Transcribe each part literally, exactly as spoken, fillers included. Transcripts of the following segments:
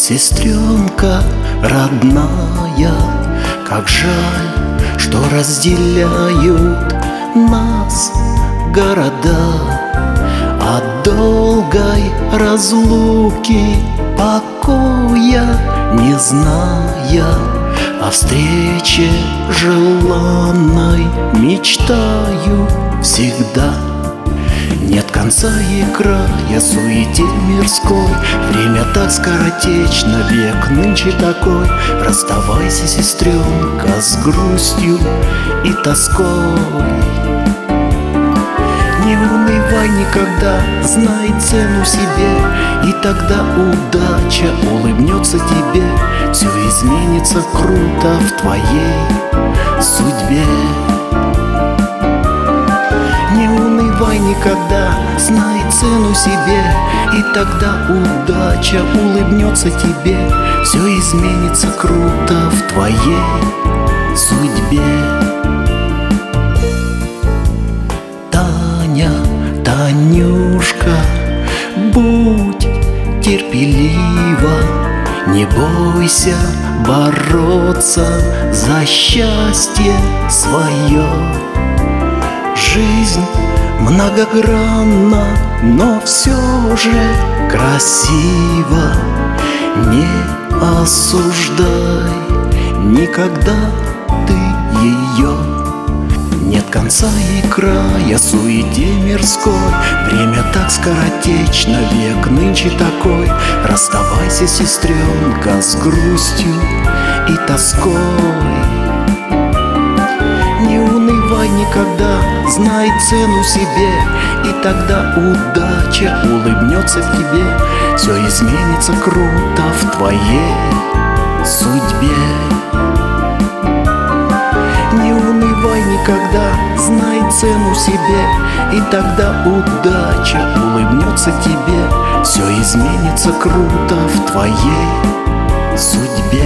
Сестренка родная, как жаль, что разделяют нас города. От долгой разлуки покоя не зная, о встрече желанной мечтаю всегда. Нет конца и края суете мирской, время так скоротечно, век нынче такой. Расставайся, сестренка, с грустью и тоской. Не унывай никогда, знай цену себе, и тогда удача улыбнется тебе. Все изменится круто в твоей судьбе. Не унывай никогда, знай цену себе, и тогда удача улыбнется тебе. Все изменится круто в твоей судьбе. Таня, Танюшка, будь терпелива, не бойся бороться за счастье свое. Жизнь многогранна, но все же красиво. Не осуждай никогда ты ее. Нет конца и края суете мирской, время так скоротечно, век нынче такой. Расставайся, сестренка, с грустью и тоской. Не унывай никогда, знай цену себе, и тогда удача улыбнется в тебе. Все изменится круто в твоей судьбе. Не унывай никогда, знай цену себе, и тогда удача улыбнется тебе. Все изменится круто в твоей судьбе.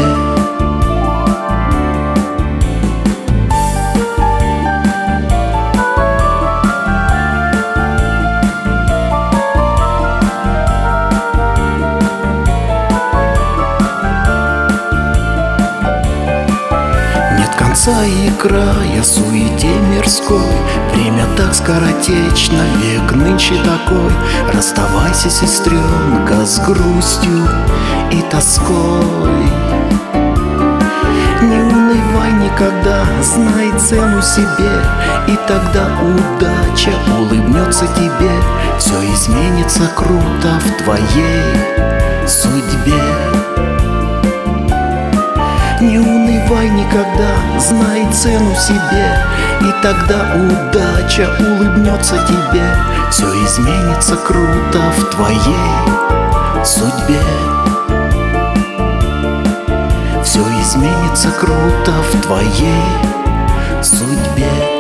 Конца и края суете мирской, время так скоротечно, век нынче такой. Расставайся, сестренка, с грустью и тоской. Не унывай никогда, знай цену себе, и тогда удача улыбнется тебе. Все изменится круто в твоей судьбе. Не унывай никогда, знай цену себе, и тогда удача улыбнется тебе. Все изменится круто в твоей судьбе. Все изменится круто в твоей судьбе.